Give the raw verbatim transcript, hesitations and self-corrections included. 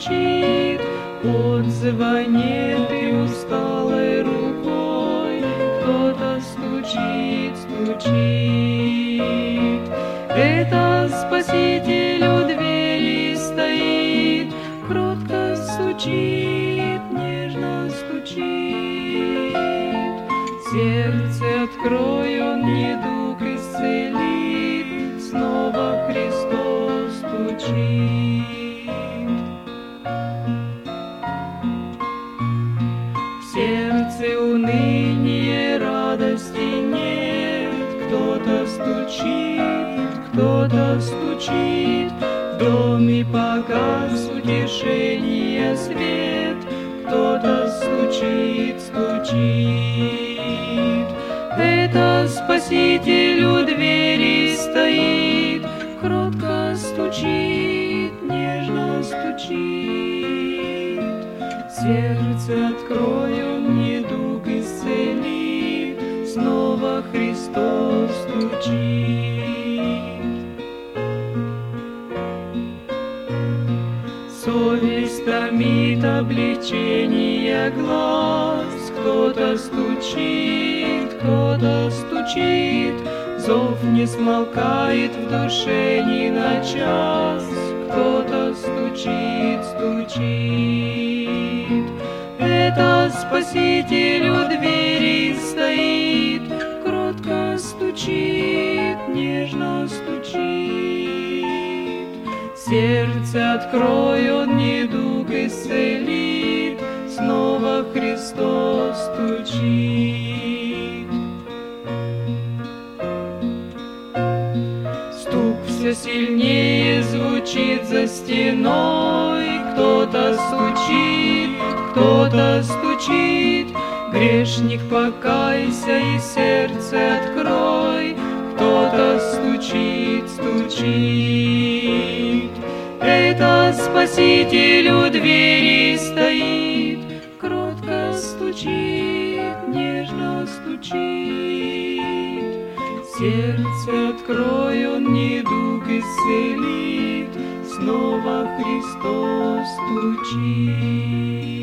стучит, отзыва нет и усталой рукой кто-то стучит, стучит. Это Спаситель у двери стоит, кротко стучит, нежно стучит. Сердце открой, он недуг исцелит, снова Христос стучит. В сердце уныние, радости нет, кто-то стучит, кто-то стучит. В доме погас утешения свет, кто-то стучит, стучит. Это Спаситель у двери стоит, кротко стучит, нежно стучит. Сердце открой, он недуг исцелит, снова Христос стучит. Совесть томит облегчение глаз, кто-то стучит, кто-то стучит. Зов не смолкает в душе ни на час, кто-то стучит, стучит. Это Спаситель у двери стоит, кротко стучит, нежно стучит. Сердце открой, он недуг исцелит, снова Христос стучит. Стук все сильнее звучит за стеной, кто-то стучит, кто-то стучит. Грешник, покайся и сердце открой, кто-то стучит, стучит. Это Спаситель у двери стоит, кротко стучит, нежно стучит. Сердце открой, он недуг исцелит, снова Христос стучит.